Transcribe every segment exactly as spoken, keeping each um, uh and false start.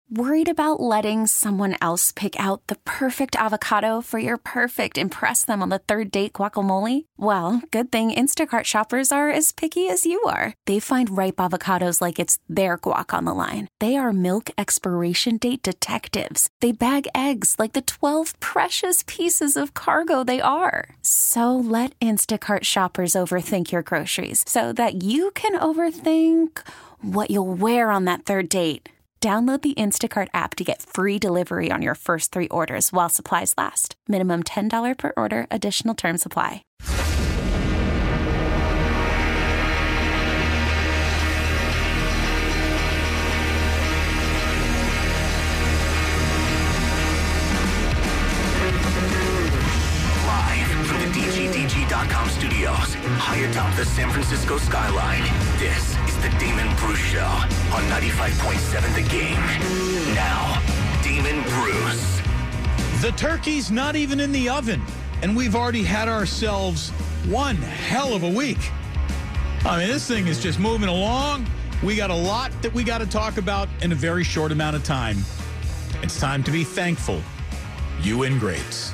Worried about letting someone else pick out the perfect avocado for your perfect impress them on the third date guacamole? Well, good thing Instacart shoppers are as picky as you are. They find ripe avocados like it's their guac on the line. They are milk expiration date detectives. They bag eggs like the twelve precious pieces of cargo they are. So let Instacart shoppers overthink your groceries so that you can overthink what you'll wear on that third date. Download the Instacart app to get free delivery on your first three orders while supplies last. Minimum ten dollars per order. Additional terms apply. Live from the D G D G dot com studios, high atop the San Francisco skyline, this is the Damon Bruce Show on ninety-five point seven The Game. Now, Damon Bruce. The turkey's not even in the oven, and we've already had ourselves one hell of a week. I mean, this thing is just moving along. We got a lot that we got to talk about in a very short amount of time. It's time to be thankful. U N grades.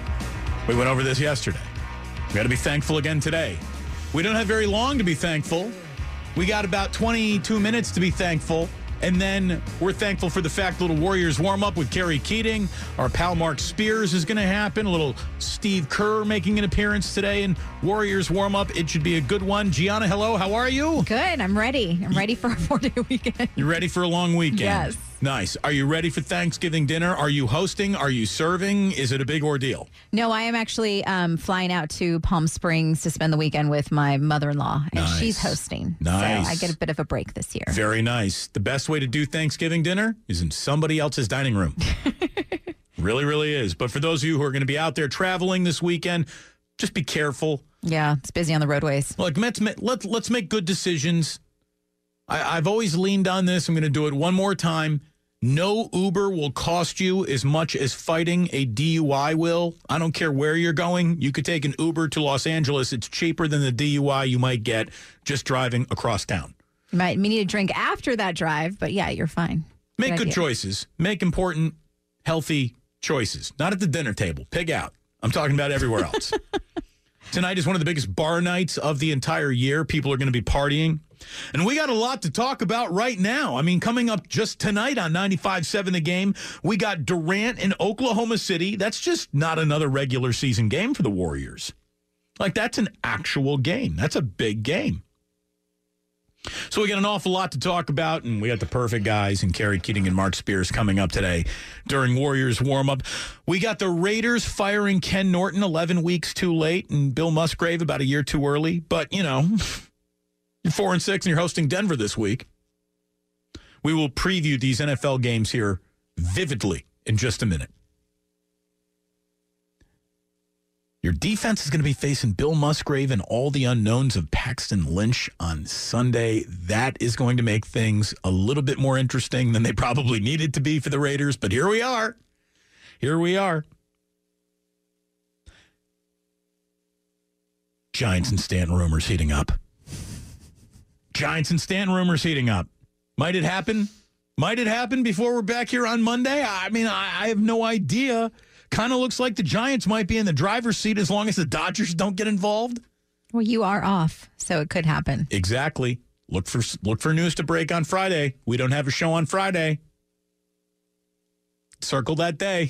We went over this yesterday. We got to be thankful again today. We don't have very long to be thankful. We got about twenty-two minutes to be thankful. And then we're thankful for the fact a little Warriors warm-up with Kerry Keating. Our pal Mark Spears is going to happen. A little Steve Kerr making an appearance today in Warriors warm-up. It should be a good one. Gianna, hello. How are you? Good. I'm ready. I'm ready for a four-day weekend. You ready for a long weekend? Yes. Nice. Are you ready for Thanksgiving dinner? Are you hosting? Are you serving? Is it a big ordeal? No, I am actually um, flying out to Palm Springs to spend the weekend with my mother-in-law, and Nice. she's hosting. Nice. So I get a bit of a break this year. Very nice. The best way to do Thanksgiving dinner is in somebody else's dining room. Really, really is. But for those of you who are going to be out there traveling this weekend, just be careful. Yeah, it's busy on the roadways. Like, let's, let's, let's make good decisions. I, I've always leaned on this. I'm going to do it one more time. No Uber will cost you as much as fighting a D U I will. I don't care where you're going. You could take an Uber to Los Angeles. It's cheaper than the D U I you might get just driving across town. You might need a drink after that drive, but yeah, you're fine. Make good, idea. choices. Make important, healthy choices. Not at the dinner table. Pig out. I'm talking about everywhere else. Tonight is one of the biggest bar nights of the entire year. People are going to be partying. And we got a lot to talk about right now. I mean, coming up just tonight on ninety-five point seven The Game, we got Durant in Oklahoma City. That's just not another regular season game for the Warriors. Like, that's an actual game. That's a big game. So we got an awful lot to talk about, and we got the perfect guys in Kerry Keating and Mark Spears coming up today during Warriors warm-up. We got the Raiders firing Ken Norton eleven weeks too late, and Bill Musgrave about a year too early. But, you know, you're four and six, and you're hosting Denver this week. We will preview these N F L games here vividly in just a minute. Your defense is going to be facing Bill Musgrave and all the unknowns of Paxton Lynch on Sunday. That is going to make things a little bit more interesting than they probably needed to be for the Raiders. But here we are. Here we are. Giants and Stanton rumors heating up. Giants and Stanton rumors heating up. Might it happen? Might it happen before we're back here on Monday? I mean, I, I have no idea. Kind of looks like the Giants might be in the driver's seat as long as the Dodgers don't get involved. Well, you are off, so it could happen. Exactly. Look for look for news to break on Friday. We don't have a show on Friday. Circle that day.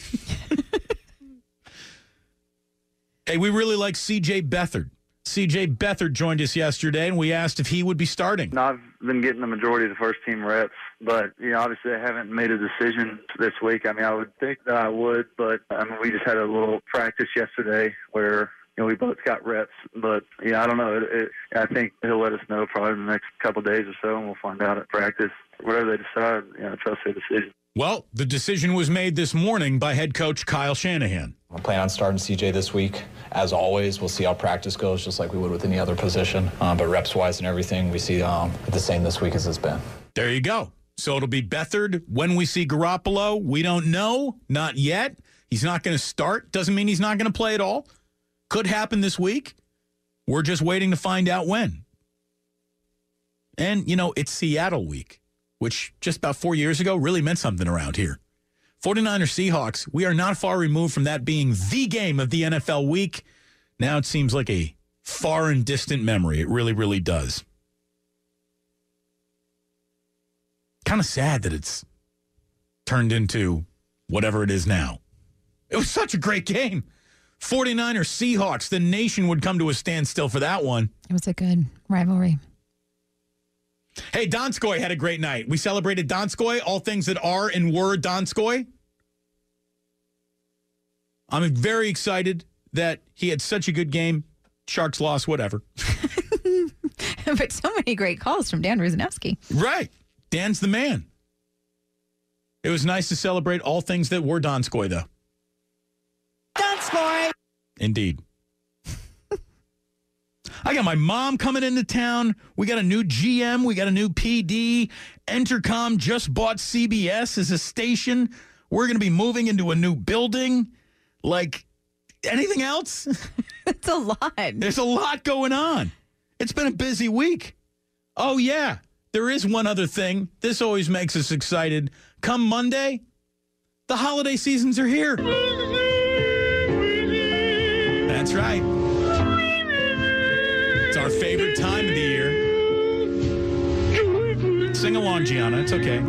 Hey, we really like C J Beathard. C J Beathard joined us yesterday, and we asked if he would be starting. No, I've been getting the majority of the first-team reps, but, you know, obviously I haven't made a decision this week. I mean, I would think that I would, but, I mean, we just had a little practice yesterday where, you know, we both got reps, but, yeah, I don't know. It, it, I think he'll let us know probably in the next couple of days or so, and we'll find out at practice. Whatever they decide, you know, trust their decision. Well, the decision was made this morning by head coach Kyle Shanahan. I plan on starting C J this week. As always, we'll see how practice goes, just like we would with any other position. Um, but reps-wise and everything, we see um, the same this week as it's been. There you go. So it'll be Beathard. When we see Garoppolo, we don't know. Not yet. He's not going to start. Doesn't mean he's not going to play at all. Could happen this week. We're just waiting to find out when. And, you know, it's Seattle week. which just about four years ago really meant something around here. 49ers Seahawks, we are not far removed from that being the game of the N F L week. Now it seems like a far and distant memory. It really, really does. Kind of sad that it's turned into whatever it is now. It was such a great game. 49ers Seahawks, the nation would come to a standstill for that one. It was a good rivalry. Hey, Donskoy had a great night. We celebrated Donskoy, all things that are and were Donskoy. I'm very excited that he had such a good game. Sharks lost, whatever. But so many great calls from Dan Ruzanowski. Right. Dan's the man. It was nice to celebrate all things that were Donskoy, though. Donskoy! Indeed. I got my mom coming into town. We got a new G M. We got a new P D. Entercom just bought C B S as a station. We're going to be moving into a new building. Like, anything else? It's a lot. There's a lot going on. It's been a busy week. Oh, yeah. There is one other thing. This always makes us excited. Come Monday, the holiday seasons are here. That's right. It's our favorite time of the year. Sing along, Gianna. It's okay.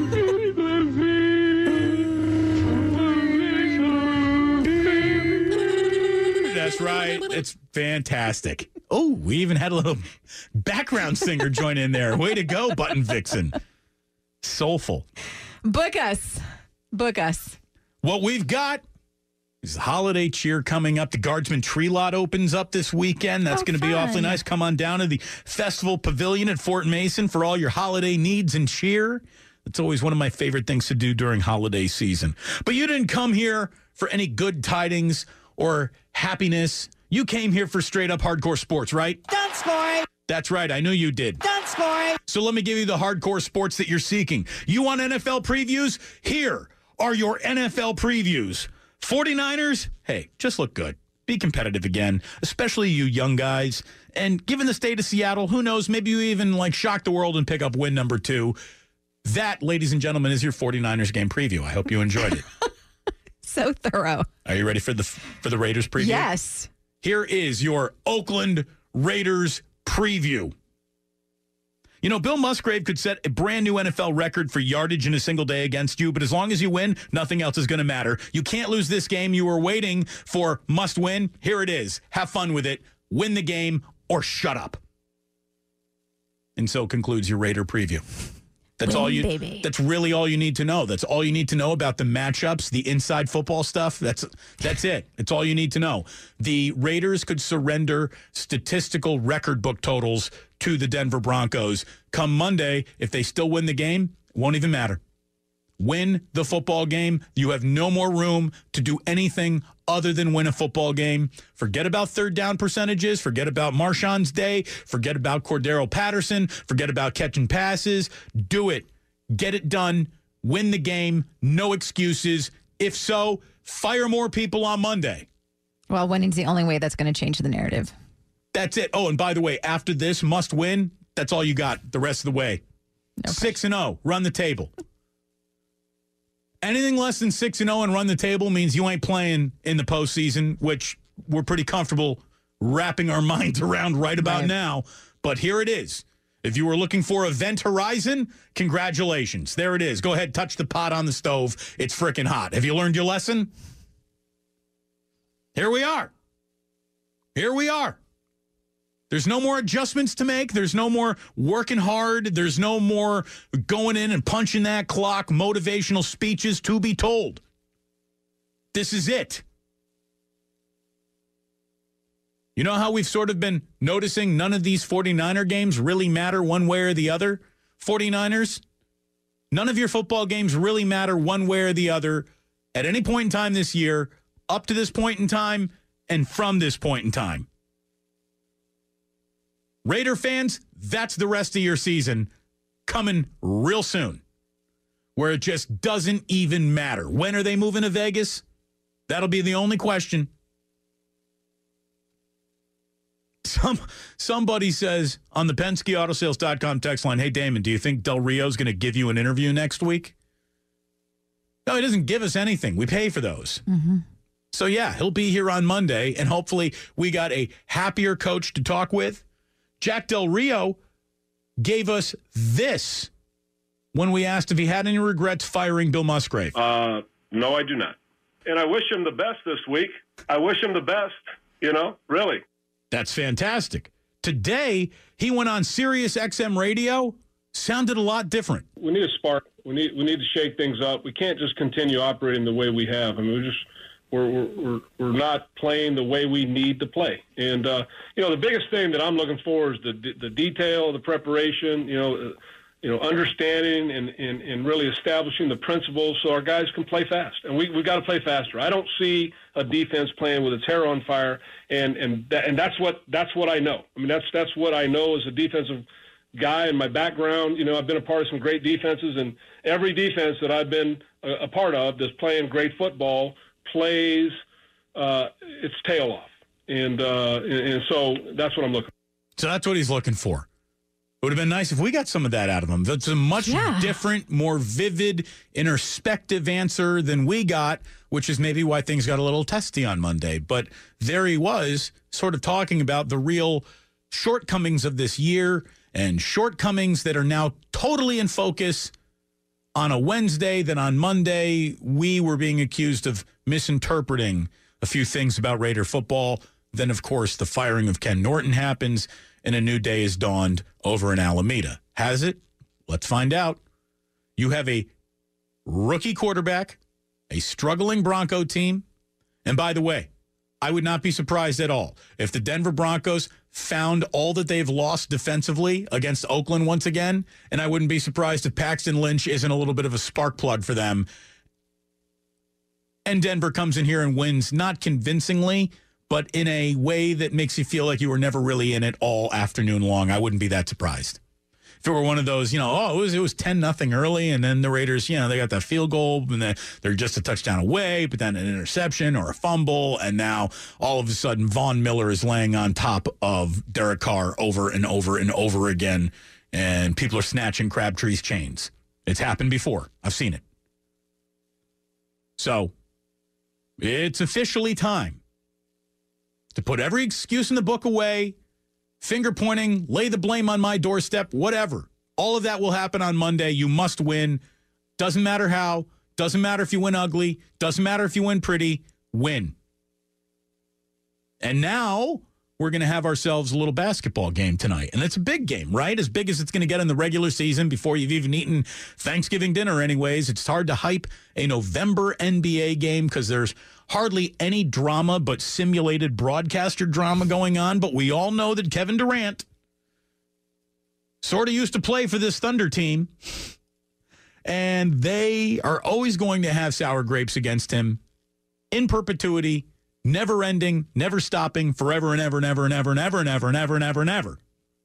That's right. It's fantastic. Oh, we even had a little background singer join in there. Way to go, Button Vixen. Soulful. Book us. Book us. What we've got is the holiday cheer coming up. The Guardsman Tree Lot opens up this weekend. That's Oh, going to be fun. awfully nice. Come on down to the Festival Pavilion at Fort Mason for all your holiday needs and cheer. It's always one of my favorite things to do during holiday season. But you didn't come here for any good tidings or happiness. You came here for straight up hardcore sports, right? Don't score. That's right. I knew you did. Don't score. So let me give you the hardcore sports that you're seeking. You want N F L previews? Here are your N F L previews. 49ers, hey, just look good. Be competitive again, especially you young guys. And given the state of Seattle, who knows, maybe you even like shock the world and pick up win number two. That, ladies and gentlemen, is your 49ers game preview. I hope you enjoyed it. So thorough. Are you ready for the for the Raiders preview? Yes. Here is your Oakland Raiders preview. You know, Bill Musgrave could set a brand new N F L record for yardage in a single day against you, but as long as you win, nothing else is going to matter. You can't lose this game. You were waiting for must win. Here it is. Have fun with it. Win the game or shut up. And so concludes your Raider preview. That's Win, all you baby. That's really all you need to know. That's all you need to know about the matchups, the inside football stuff. That's that's it. It's all you need to know. The Raiders could surrender statistical record book totals to the Denver Broncos come Monday. If they still win the game, it won't even matter. Win the football game. You have no more room to do anything other than win a football game. Forget about third down percentages. Forget about Marshawn's day. Forget about Cordero Patterson. Forget about catching passes. Do it. Get it done. Win the game. No excuses. If so, fire more people on Monday. Well, winning's the only way that's going to change the narrative. That's it. Oh, and by the way, after this must win, that's all you got the rest of the way. No six and oh, run the table. Anything less than six and oh and run the table means you ain't playing in the postseason, which we're pretty comfortable wrapping our minds around right about Right. now. But here it is. If you were looking for Event Horizon, congratulations. There it is. Go ahead, touch the pot on the stove. It's freaking hot. Have you learned your lesson? Here we are. Here we are. There's no more adjustments to make. There's no more working hard. There's no more going in and punching that clock, motivational speeches to be told. This is it. You know how we've sort of been noticing none of these 49er games really matter one way or the other? 49ers, none of your football games really matter one way or the other at any point in time this year, up to this point in time, and from this point in time. Raider fans, that's the rest of your season coming real soon, where it just doesn't even matter. When are they moving to Vegas? That'll be the only question. some somebody says on the Penske Auto Sales dot com text line, hey, Damon, do you think Del Rio's going to give you an interview next week? No, he doesn't give us anything. We pay for those. Mm-hmm. So, yeah, he'll be here on Monday, and hopefully we got a happier coach to talk with. Jack Del Rio gave us this when we asked if he had any regrets firing Bill Musgrave. Uh, no, I do not. And I wish him the best this week. I wish him the best, you know, really. That's fantastic. Today, he went on Sirius X M radio, sounded a lot different. We need a spark. We need we need to shake things up. We can't just continue operating the way we have. I mean, we're just we're we're we're, we're not playing the way we need to play. And uh, you know, the biggest thing that I'm looking for is the the detail, the preparation. You know. Uh, you know, understanding and, and, and really establishing the principles so our guys can play fast. And we we got to play faster. I don't see a defense playing with its hair on fire, and and that, and that's what that's what I know. I mean, that's that's what I know as a defensive guy in my background. You know, I've been a part of some great defenses, and every defense that I've been a, a part of that's playing great football plays uh, its tail off. And, uh, and and so that's what I'm looking for. So that's what he's looking for. It would have been nice if we got some of that out of him. That's a much yeah. different, more vivid, introspective answer than we got, which is maybe why things got a little testy on Monday. But there he was, sort of talking about the real shortcomings of this year and shortcomings that are now totally in focus on a Wednesday, that on Monday we were being accused of misinterpreting a few things about Raider football. Then, of course, the firing of Ken Norton happens, and a new day has dawned over in Alameda. Has it? Let's find out. You have a rookie quarterback, a struggling Bronco team. And by the way, I would not be surprised at all if the Denver Broncos found all that they've lost defensively against Oakland once again, and I wouldn't be surprised if Paxton Lynch isn't a little bit of a spark plug for them. And Denver comes in here and wins, not convincingly, but in a way that makes you feel like you were never really in it all afternoon long. I wouldn't be that surprised. If it were one of those, you know, oh, it was it was ten nothing early, and then the Raiders, you know, they got that field goal, and then they're just a touchdown away, but then an interception or a fumble, and now all of a sudden Von Miller is laying on top of Derek Carr over and over and over again, and people are snatching Crabtree's chains. It's happened before. I've seen it. So it's officially time to put every excuse in the book away, finger pointing, lay the blame on my doorstep, whatever. All of that will happen on Monday. You must win. Doesn't matter how. Doesn't matter if you win ugly. Doesn't matter if you win pretty. Win. And now we're going to have ourselves a little basketball game tonight. And it's a big game, right? As big as it's going to get in the regular season before you've even eaten Thanksgiving dinner anyways. It's hard to hype a November N B A game because there's hardly any drama but simulated broadcaster drama going on. But we all know that Kevin Durant sort of used to play for this Thunder team. And they are always going to have sour grapes against him in perpetuity. Never ending, never stopping, forever and ever and ever and ever and ever and ever and ever and ever and ever.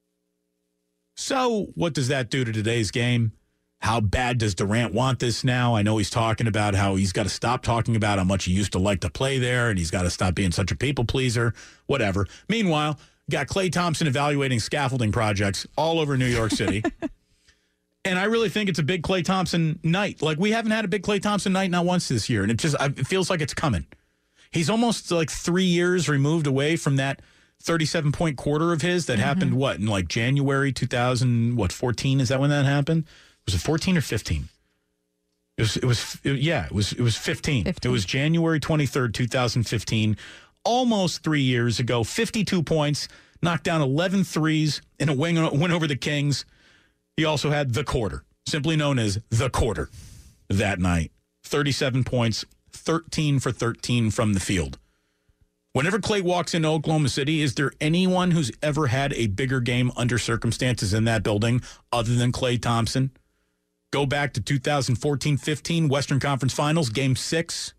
So what does that do to today's game? How bad does Durant want this now? I know he's talking about how he's got to stop talking about how much he used to like to play there, and he's got to stop being such a people pleaser, whatever. Meanwhile, got Klay Thompson evaluating scaffolding projects all over New York City. And I really think it's a big Klay Thompson night. Like, we haven't had a big Klay Thompson night not once this year, and it just it feels like it's coming. He's almost like three years removed away from that thirty-seven point quarter of his that mm-hmm. happened, what, in like January two thousand, what, fourteen? Is that when that happened? Was it fourteen or fifteen? It was, it was it, yeah, it was, it was fifteen. fifteen. It was January twenty-third, twenty fifteen, almost three years ago, fifty-two points, knocked down eleven threes in a win, win over the Kings. He also had the quarter, simply known as the quarter that night. thirty-seven points. thirteen for thirteen from the field. Whenever Klay walks into Oklahoma City, is there anyone who's ever had a bigger game under circumstances in that building other than Klay Thompson? Go back to two thousand fourteen fifteen Western Conference Finals, Game six.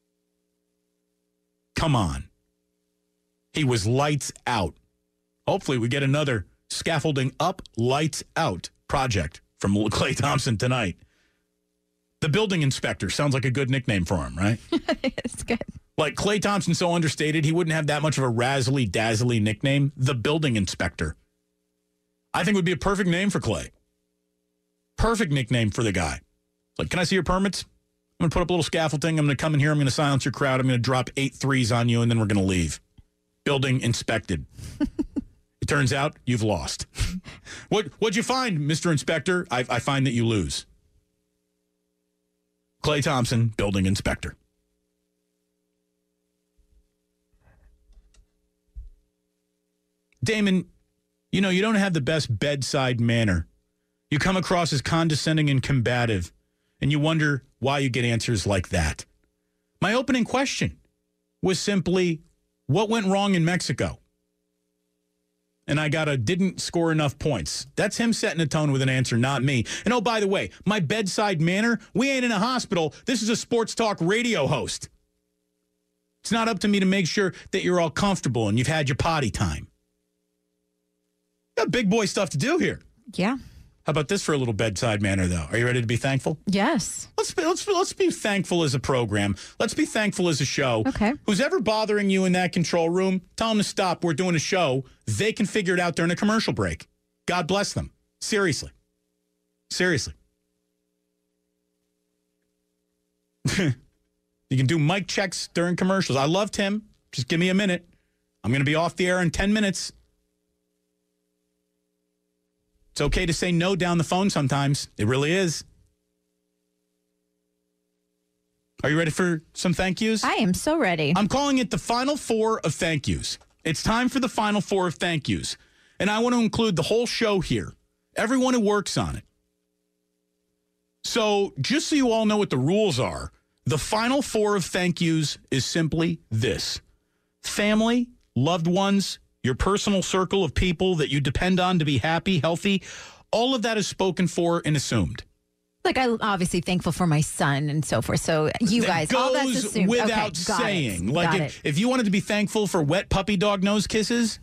Come on. He was lights out. Hopefully we get another scaffolding up, lights out project from Klay Thompson tonight. The building inspector sounds like a good nickname for him, right? It's good. Like, Klay Thompson's so understated, he wouldn't have that much of a razzly-dazzly nickname. The Building Inspector. I think would be a perfect name for Klay. Perfect nickname for the guy. Like, can I see your permits? I'm going to put up a little scaffolding. I'm going to come in here. I'm going to silence your crowd. I'm going to drop eight threes on you, and then we're going to leave. Building inspected. It turns out you've lost. What, what'd you find, Mister Inspector? I, I find that you lose. Klay Thompson, building inspector. Damon, you know, you don't have the best bedside manner. You come across as condescending and combative, and you wonder why you get answers like that. My opening question was simply, what went wrong in Mexico? And I got a didn't score enough points. That's him setting a tone with an answer, not me. And oh, by the way, my bedside manner, we ain't in a hospital. This is a sports talk radio host. It's not up to me to make sure that you're all comfortable and you've had your potty time. Got big boy stuff to do here. Yeah. How about this for a little bedside manner, though? Are you ready to be thankful? Yes. Let's be, let's let's be thankful as a program. Let's be thankful as a show. Okay. Who's ever bothering you in that control room, tell them to stop. We're doing a show. They can figure it out during a commercial break. God bless them. Seriously. Seriously. You can do mic checks during commercials. I love Tim. Just give me a minute. I'm going to be off the air in ten minutes. It's okay to say no down the phone sometimes. It really is. Are you ready for some thank yous? I am so ready. I'm calling it the final four of thank yous. It's time for the final four of thank yous. And I want to include the whole show here. Everyone who works on it. So just so you all know what the rules are, the final four of thank yous is simply this. Family, loved ones, your personal circle of people that you depend on to be happy, healthy, all of that is spoken for and assumed. Like, I'm obviously thankful for my son and so forth. So you That guys, all that's goes assumed. without Okay, got saying. it. Like, Got if, it. if you wanted to be thankful for wet puppy dog nose kisses,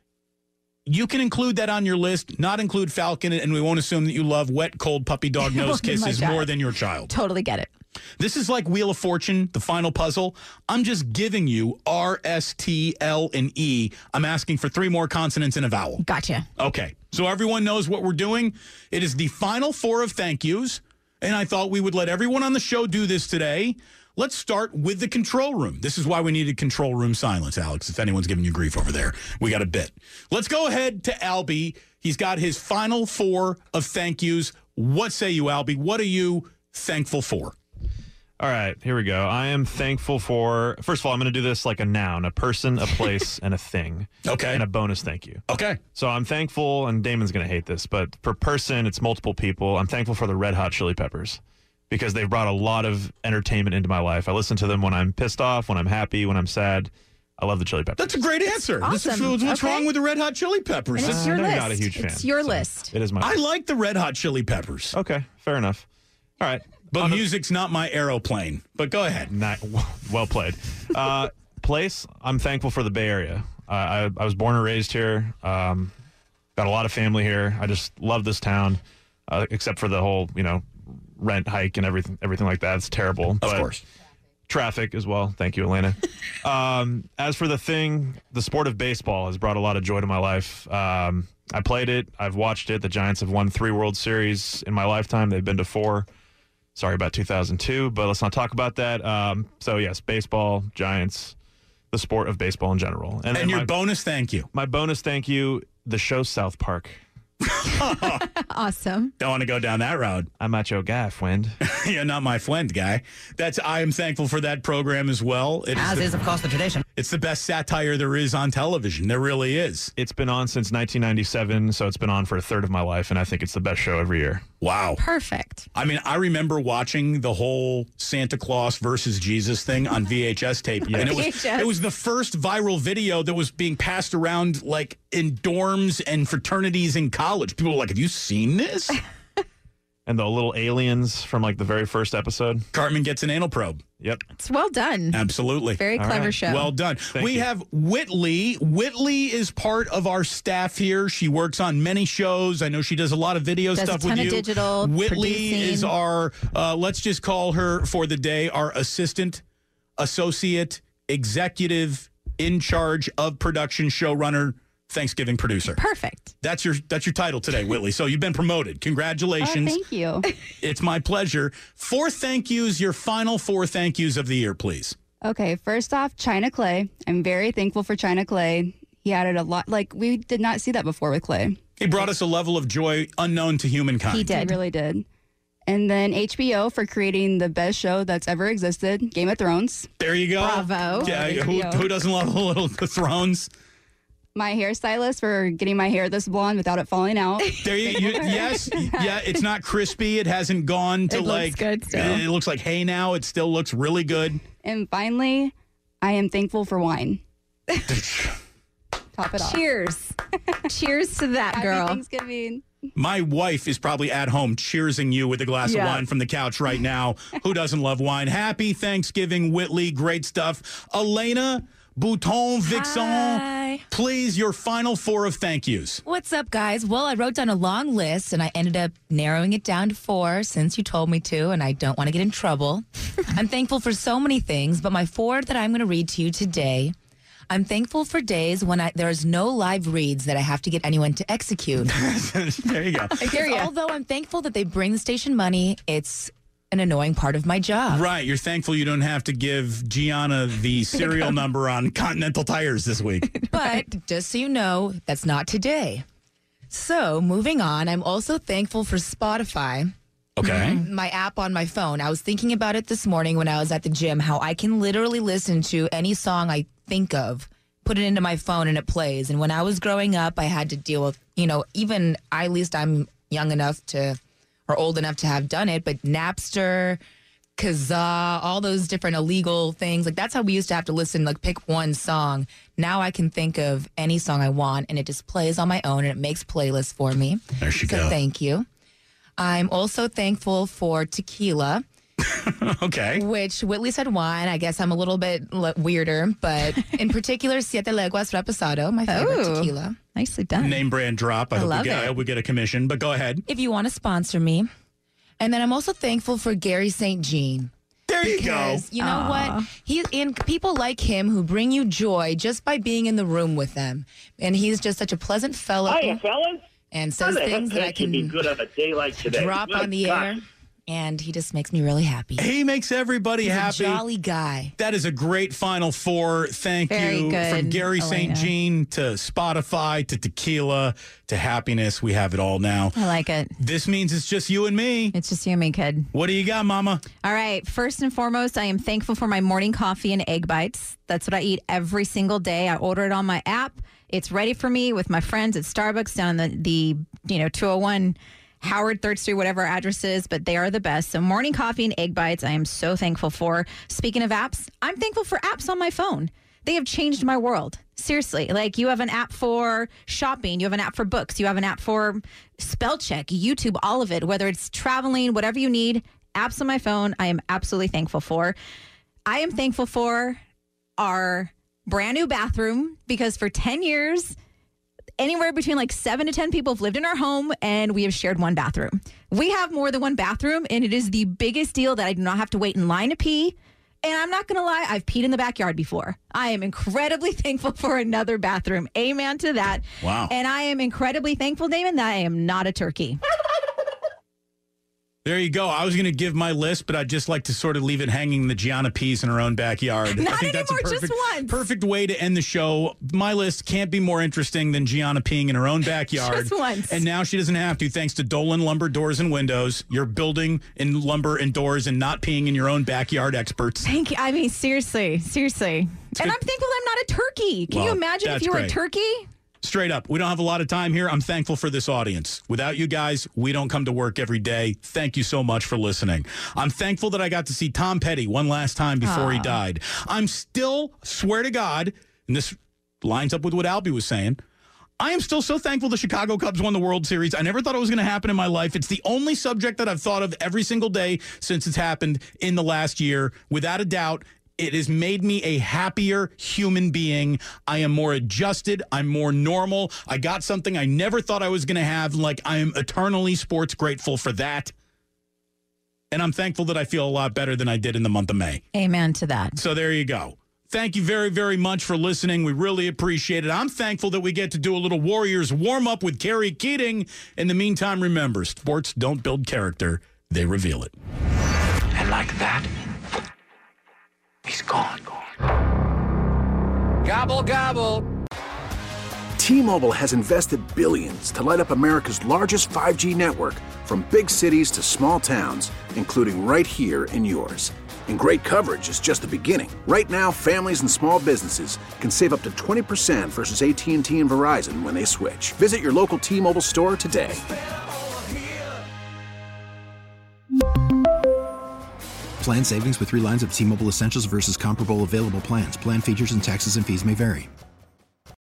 you can include that on your list, not include Falcon, and we won't assume that you love wet, cold puppy dog nose More than my kisses child. more than your child. Totally get it. This is like Wheel of Fortune, the final puzzle. I'm just giving you R, S, T, L, and E. I'm asking for three more consonants and a vowel. Gotcha. Okay, so everyone knows what we're doing. It is the final four of thank yous, and I thought we would let everyone on the show do this today. Let's start with the control room. This is why we needed control room silence, Alex, if anyone's giving you grief over there. We got a bit. Let's go ahead to Albie. He's got his final four of thank yous. What say you, Albie? What are you thankful for? All right, here we go. I am thankful for, first of all, I'm going to do this like a noun, a person, a place, and a thing. Okay. And a bonus thank you. Okay. So I'm thankful, and Damon's going to hate this, but for person, it's multiple people. I'm thankful for the Red Hot Chili Peppers because they've brought a lot of entertainment into my life. I listen to them when I'm pissed off, when I'm happy, when I'm sad. I love the Chili Peppers. That's a great answer. This is, awesome. what's Okay. wrong with the Red Hot Chili Peppers? And it's Uh, your they're list. not a huge fan. It's your so list. It is my I list. like the Red Hot Chili Peppers, Okay, fair enough. All right. but On the- music's not my aeroplane. But go ahead. Not, well played. Uh, place, I'm thankful for the Bay Area. Uh, I, I was born and raised here. Um, got a lot of family here. I just love this town, uh, except for the whole, you know, rent hike and everything, everything like that. It's terrible. Of But course. Traffic as well. Thank you, Elena. um, as for the thing, the sport of baseball has brought a lot of joy to my life. Um, I played it. I've watched it. The Giants have won three World Series in my lifetime. They've been to four. Sorry about two thousand two, but let's not talk about that. Um, so, yes, baseball, Giants, the sport of baseball in general. And, And then your my, bonus thank you. my bonus thank you, the show South Park. Awesome. Don't want to go down that road. I'm at your guy, friend. You're not my friend, guy. That's I am thankful for that program as well. It As the, is, of course, the tradition. It's the best satire there is on television. There really is. It's been on since nineteen ninety-seven, so it's been on for a third of my life, and I think it's the best show every year. Wow. Perfect. I mean, I remember watching the whole Santa Claus versus Jesus thing on V H S tape. And it was, V H S. it was the first viral video that was being passed around like in dorms and fraternities in college. People were like, have you seen this? And the little aliens from like the very first episode. Cartman gets an anal probe. Yep. It's well done. Absolutely. Very All clever right. show. Well done. Thank we you. have Whitley. Whitley is part of our staff here. She works on many shows. I know she does a lot of video Does a stuff ton with of you. digital, Whitley producing. is our, uh, let's just call her for the day, our assistant, associate, executive in charge of production, showrunner, Thanksgiving producer. Perfect. That's your that's your title today, Whitley. So you've been promoted. Congratulations. Oh, thank you. It's my pleasure. Four thank yous, your final four thank yous of the year, please. Okay, first off, China Clay. I'm very thankful for China Clay. He added a lot. Like, we did not see that before with Clay. He brought us a level of joy unknown to humankind. He did. He really did. And then H B O for creating the best show that's ever existed, Game of Thrones. There you go. Bravo. Yeah, who, who doesn't love a little Thrones? My hairstylist for getting my hair this blonde without it falling out. There you, you yes, yeah. It's not crispy. It hasn't gone to It looks like. good still. It looks like hay now. It still looks really good. And finally, I am thankful for wine. Top it off. Cheers. Cheers to that, Happy girl. Thanksgiving. My wife is probably at home cheersing you with a glass Yeah. of wine from the couch right now. Who doesn't love wine? Happy Thanksgiving, Whitley. Great stuff. Elena Bouton Vixen, Hi. please, your final four of thank yous. What's up, guys? Well, I wrote down a long list and I ended up narrowing it down to four since you told me to, and I don't want to get in trouble. I'm thankful for so many things, but my four that I'm going to read to you today. I'm thankful for days when I, there's no live reads that I have to get anyone to execute. There you go. Because although I'm thankful that they bring the station money, it's an annoying part of my job. Right. You're thankful you don't have to give Gianna the serial number on Continental Tires this week. But just so you know, that's not today. So moving on, I'm also thankful for Spotify. Okay. My app on my phone. I was thinking about it this morning when I was at the gym, how I can literally listen to any song I think of, put it into my phone and it plays. And when I was growing up, I had to deal with, you know, even I, at least I'm young enough to, or old enough to have done it, but Napster, Kazaa, all those different illegal things. Like that's how we used to have to listen, like pick one song. Now I can think of any song I want and it just plays on my own and it makes playlists for me. There she so go. Thank you. I'm also thankful for tequila. Okay. Which Whitley said wine. I guess I'm a little bit l- weirder, but in particular, Siete Leguas Reposado, my favorite Oh. tequila. Nicely done. Name brand drop. I, I hope, we love get, it. I hope we get a commission, but go ahead. If you want to sponsor me. And then I'm also thankful for Gary Saint Jean. There you go. Because you know Aw. what? He and people like him who bring you joy just by being in the room with them. And he's just such a pleasant fellow. Hiya, fellas. And How says the heck things that I that should be can good on a day like today? drop Good on the God. air. And he just makes me really happy. He makes everybody He's happy. a jolly guy. That is a great final four. Thank Very you. good, From Gary Saint Elena. Jean to Spotify to tequila to happiness. We have it all now. I like it. This means it's just you and me. It's just you and me, kid. What do you got, Mama? All right. First and foremost, I am thankful for my morning coffee and egg bites. That's what I eat every single day. I order it on my app. It's ready for me with my friends at Starbucks down in the, the you know, two oh one Howard third Street, whatever our address is, but they are the best. So morning coffee and egg bites, I am so thankful for. Speaking of apps, I'm thankful for apps on my phone. They have changed my world. Seriously. Like you have an app for shopping. You have an app for books. You have an app for spell check, YouTube, all of it, whether it's traveling, whatever you need, apps on my phone, I am absolutely thankful for. I am thankful for our brand new bathroom because for ten years, anywhere between like seven to ten people have lived in our home and we have shared one bathroom. We have more than one bathroom and it is the biggest deal that I do not have to wait in line to pee. And I'm not going to lie, I've peed in the backyard before. I am incredibly thankful for another bathroom. Amen to that. Wow. And I am incredibly thankful, Damon, that I am not a turkey. There you go. I was going to give my list, but I'd just like to sort of leave it hanging the Gianna pees in her own backyard. Not I think that's a anymore, just perfect, once. perfect way to end the show. My list can't be more interesting than Gianna peeing in her own backyard. Just once. And now she doesn't have to, thanks to Dolan Lumber Doors and Windows. You're building in lumber and doors and not peeing in your own backyard, experts. Thank you. I mean, seriously, seriously. It's and good. I'm thankful that I'm not a turkey. Can Well, you imagine if that's you were great. a turkey? Straight up, we don't have a lot of time here. I'm thankful for this audience. Without you guys, we don't come to work every day. Thank you so much for listening. I'm thankful that I got to see Tom Petty one last time before he died. I'm still, swear to God, and this lines up with what Albie was saying, I am still so thankful the Chicago Cubs won the World Series. I never thought it was going to happen in my life. It's the only subject that I've thought of every single day since it's happened in the last year. Without a doubt, it has made me a happier human being. I am more adjusted. I'm more normal. I got something I never thought I was going to have. Like, I am eternally sports grateful for that. And I'm thankful that I feel a lot better than I did in the month of May. Amen to that. So there you go. thank you very, very much for listening. We really appreciate it. I'm thankful that we get to do a little Warriors warm-up with Kerry Keating. In the meantime, remember, sports don't build character. They reveal it. And like that, he's gone. Gobble, gobble. T-Mobile has invested billions to light up America's largest five G network, from big cities to small towns, including right here in yours. And great coverage is just the beginning. Right now, families and small businesses can save up to twenty percent versus A T and T and Verizon when they switch. Visit your local T-Mobile store today. Plan savings with three lines of T-Mobile Essentials versus comparable available plans. Plan features and taxes and fees may vary.